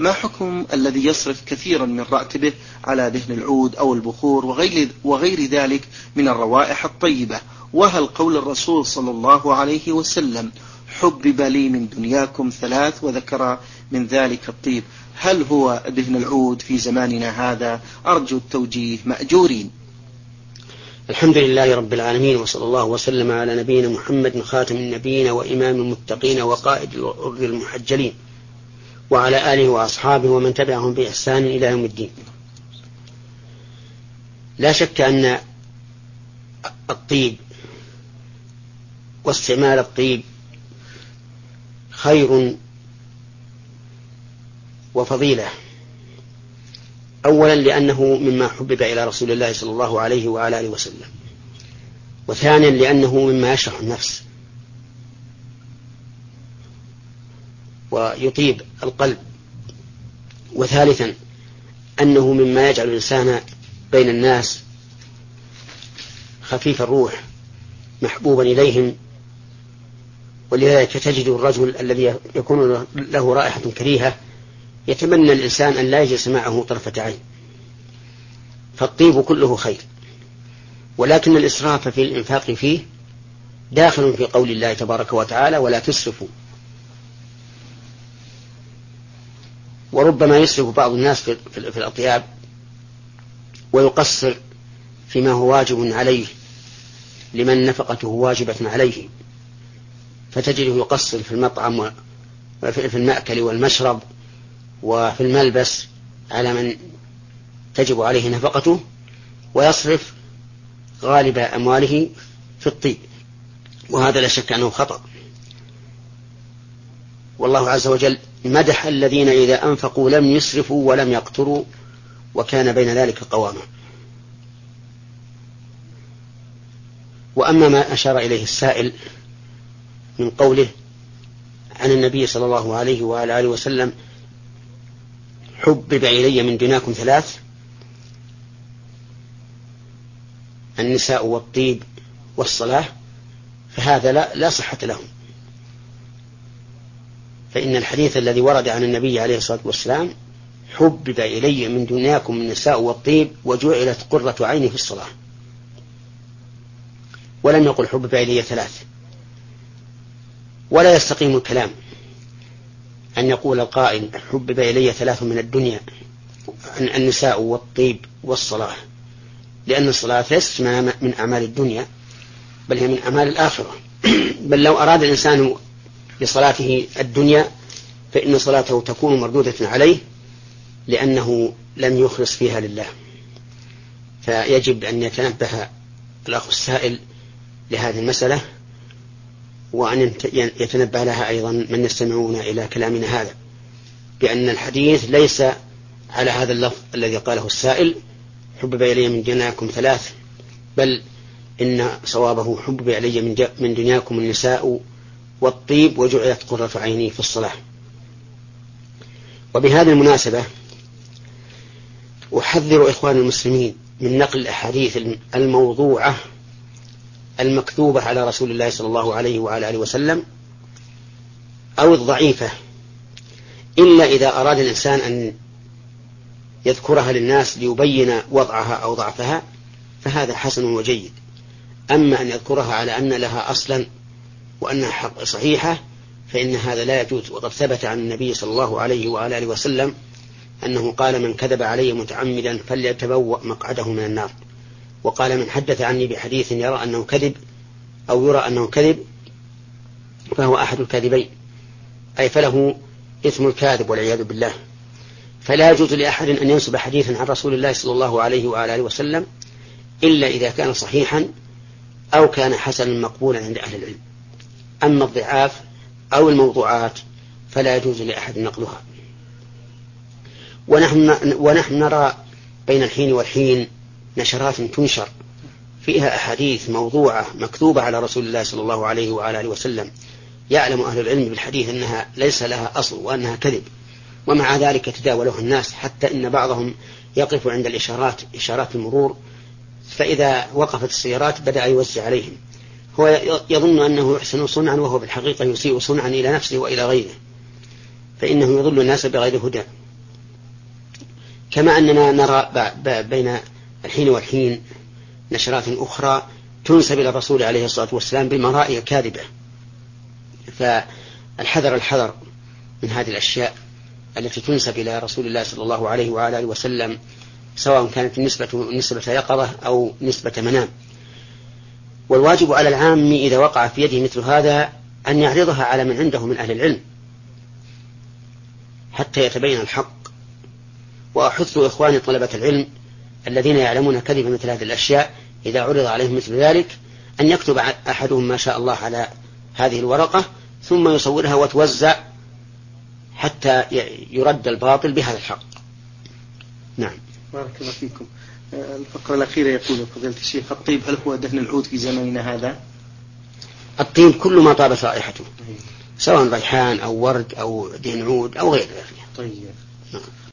ما حكم الذي يصرف كثيرا من راتبه على دهن العود أو البخور وغير ذلك من الروائح الطيبة؟ وهل قول الرسول صلى الله عليه وسلم حبب لي من دنياكم ثلاث وذكر من ذلك الطيب، هل هو دهن العود في زماننا هذا؟ أرجو التوجيه مأجورين. الحمد لله رب العالمين، وصلى الله وسلم على نبينا محمد خاتم النبيين وإمام المتقين وقائد الغر المحجلين، وعلى آله وأصحابه ومن تبعهم بإحسان إلى يوم الدين. لا شك أن الطيب واستعمال الطيب خير وفضيلة، أولا لأنه مما حبب إلى رسول الله صلى الله عليه وعلى آله وسلم، وثانيا لأنه مما يشرح النفس ويطيب القلب، وثالثا أنه مما يجعل الإنسان بين الناس خفيف الروح محبوبا إليهم. ولذلك تجد الرجل الذي يكون له رائحة كريهة يتمنى الإنسان أن لا يجلس معه طرفة عين. فالطيب كله خير، ولكن الإسراف في الإنفاق فيه داخل في قول الله تبارك وتعالى ولا تسرفوا. وربما يسرف بعض الناس في الأطياب ويقصر فيما هو واجب عليه لمن نفقته واجبة عليه، فتجده يقصر في المطعم وفي المأكل والمشرب وفي الملبس على من تجب عليه نفقته، ويصرف غالب أمواله في الطيب، وهذا لا شك أنه خطأ. والله عز وجل مدح الذين إذا أنفقوا لم يسرفوا ولم يقتروا وكان بين ذلك قواما. وأما ما أشار إليه السائل من قوله عن النبي صلى الله عليه وعلى آله وسلم حبب إلي من دنياكم ثلاث: النساء والطيب والصلاة، فهذا لا صحة له. فإن الحديث الذي ورد عن النبي عليه الصلاة والسلام حبب إلي من دنياكم النساء والطيب وجعلت قرة عيني في الصلاة، ولم يقل حبب إلي ثلاث. ولا يستقيم الكلام أن يقول القائل حبب إلي ثلاث من الدنيا النساء والطيب والصلاة، لأن الصلاة ليست من أعمال الدنيا بل هي من أعمال الآخرة. بل لو أراد الإنسان بصلاته الدنيا فإن صلاته تكون مردودة عليه لأنه لم يخلص فيها لله. فيجب أن يتنبه الأخ السائل لهذه المسألة، وأن يتنبه لها أيضا من يستمعون إلى كلامنا هذا، بأن الحديث ليس على هذا اللفظ الذي قاله السائل حبب إلي من دنياكم ثلاث، بل إن صوابه حبب إلي من دنياكم النساء والطيب وجعلت قرة عيني في الصلاة. وبهذه المناسبة أحذر إخوان المسلمين من نقل الأحاديث الموضوعة المكتوبة على رسول الله صلى الله عليه وعلى آله وسلم أو الضعيفة، إلا إذا أراد الإنسان أن يذكرها للناس ليبين وضعها أو ضعفها فهذا حسن وجيد. أما أن يذكرها على أن لها أصلا وأنها حق صحيحة فإن هذا لا يجوز. وقد ثبت عن النبي صلى الله عليه وعلى آله وسلم أنه قال من كذب علي متعمدا فليتبوأ مقعده من النار. وقال من حدث عني بحديث يرى أنه كذب أو يرى أنه كذب فهو أحد الكاذبين، أي فله إثم الكاذب والعياذ بالله. فلا يجوز لأحد أن ينسب حديثا عن رسول الله صلى الله عليه وعلى آله وسلم إلا إذا كان صحيحا أو كان حسنا مقبولا عند أهل العلم. أما الضعاف أو الموضوعات فلا يجوز لأحد نقلها. ونحن نرى بين الحين والحين نشرات تنشر فيها أحاديث موضوعة مكتوبة على رسول الله صلى الله عليه وعلى آله وسلم، يعلم أهل العلم بالحديث أنها ليس لها أصل وأنها كذب، ومع ذلك تداولها الناس، حتى إن بعضهم يقف عند إشارات المرور، فإذا وقفت السيارات بدأ يوزع عليهم. هو يظن أنه يحسن صنعا وهو بالحقيقة يسيء صنعا إلى نفسه وإلى غيره، فإنه يضل الناس بغير هدى. كما أننا نرى بين الحين والحين نشرات أخرى تنسب إلى الرسول عليه الصلاة والسلام بمرائي كاذبة. فالحذر من هذه الأشياء التي تنسب إلى رسول الله صلى الله عليه وعلى آله وسلم، سواء كانت نسبة يقظة أو نسبة منام. والواجب على العام إذا وقع في يده مثل هذا أن يعرضها على من عنده من أهل العلم حتى يتبين الحق. وأحث إخواني طلبة العلم الذين يعلمون كذب مثل هذه الأشياء إذا عرض عليهم مثل ذلك أن يكتب أحدهم ما شاء الله على هذه الورقة ثم يصورها وتوزع حتى يرد الباطل بهذا الحق. نعم. بارك الله فيكم. الفقرة الأخيرة يقول فضيلة الشيخ: الطيب هل هو دهن العود في زماننا هذا؟ الطيب كل ما طابت رائحته، سواء ريحان أو ورد أو دهن عود أو غير ذلك. طيب.